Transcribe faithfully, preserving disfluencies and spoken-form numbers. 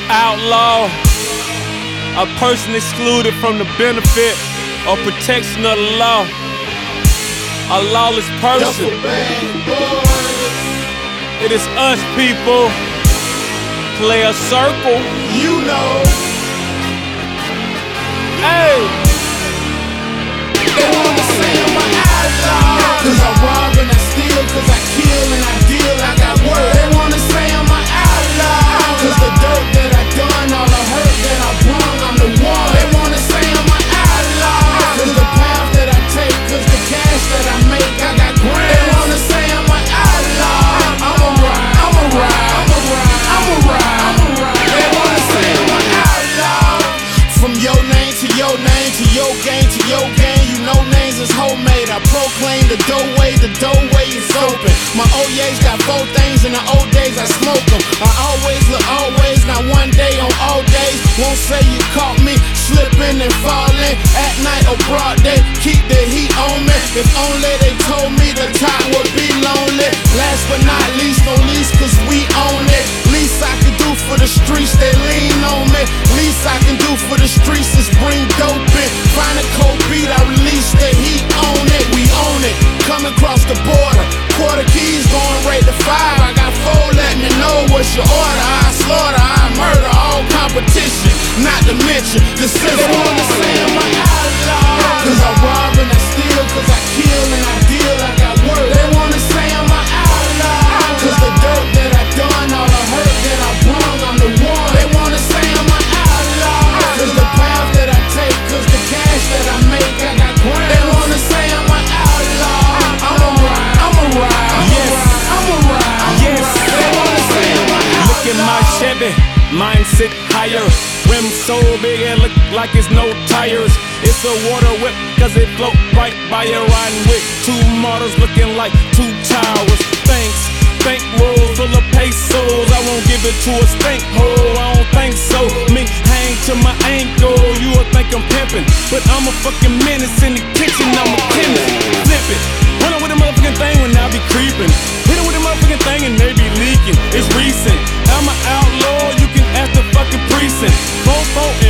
Outlaw, a person excluded from the benefit or protection of the law. A lawless person. It is us, people. Play a circle. You know. Hey. They wanna say I'm an outlaw, cause I rob and I steal, cause I kill and I deal, I got work. They wanna say I'm an outlaw, cause the dirt that I done, all the hurt that I brung, I'm the one. They wanna say I'm an outlaw, cause the path that I take, cause the cash that I make, I got grand. They wanna say I'm an outlaw, I'ma ride, I'ma ride, I'ma ride, I'ma ride, I'ma ride. They wanna say I'm an outlaw. From your name to your name to your game to your game, you know names is homemade. I proclaim the doorway, the doorway is open. My O Y's got four things, in the old days I smoke them. I always look always, not one day on all days. Won't say you caught me slipping and falling at night or broad day. Keep the heat on me. If only they told me the time would be lonely. Last but not least, no least, cause we own it. Least I can do for the streets, they lean on me. Least I can do for the streets is bring dope in. Find a cold beat, I release the heat on it. We own it, coming across the border. Quarter keys going right to five. I got four, let me know what's your order. I slaughter, I murder all competition. Not to mention the system. They wanna say I'm an outlaw, cause I rob and I steal, cause I kill and I deal, I got work. They wanna say I'm an outlaw, cause the dirt that I done, all the hurt that I brung, I'm the one. They wanna say I'm an outlaw, cause the path that I take, cause the cash that I make, I got grand. They wanna say I'm an outlaw, I'ma ride, I'ma ride, I'ma Yes. ride, I'ma ride, I'ma Yes. ride. They wanna say I'm an outlaw. Look at my Chevy, mine sit higher. Rims so big and look like it's no tires. It's a water whip, cause it float right by you, riding with two models looking like two towers. Thanks, bank rolls full of pesos. I won't give it to a stink hole, I don't think so. Me hang to my ankle, you would think I'm pimping, but I'm a fucking menace in the kitchen, I'm a chemist. Flip it, run with a motherfucking thing when I be creeping. Hit it with a motherfucking thing and they be leaking. It's recent, I'm an outlaw, you can ask the fucking precinct. Fofo